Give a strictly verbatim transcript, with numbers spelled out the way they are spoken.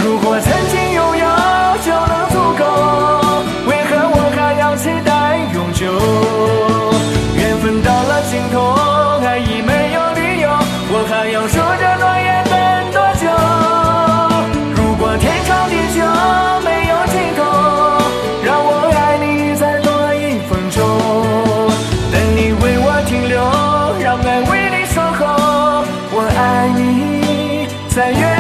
如果曾经拥有就能足够，为何我还要期待永久？缘分到了尽头，爱已没有理由，我还要守着诺言等多久？如果天长地久没有尽头，让我爱你再多一分钟，等你为我停留，让爱为你守候，我爱你在远。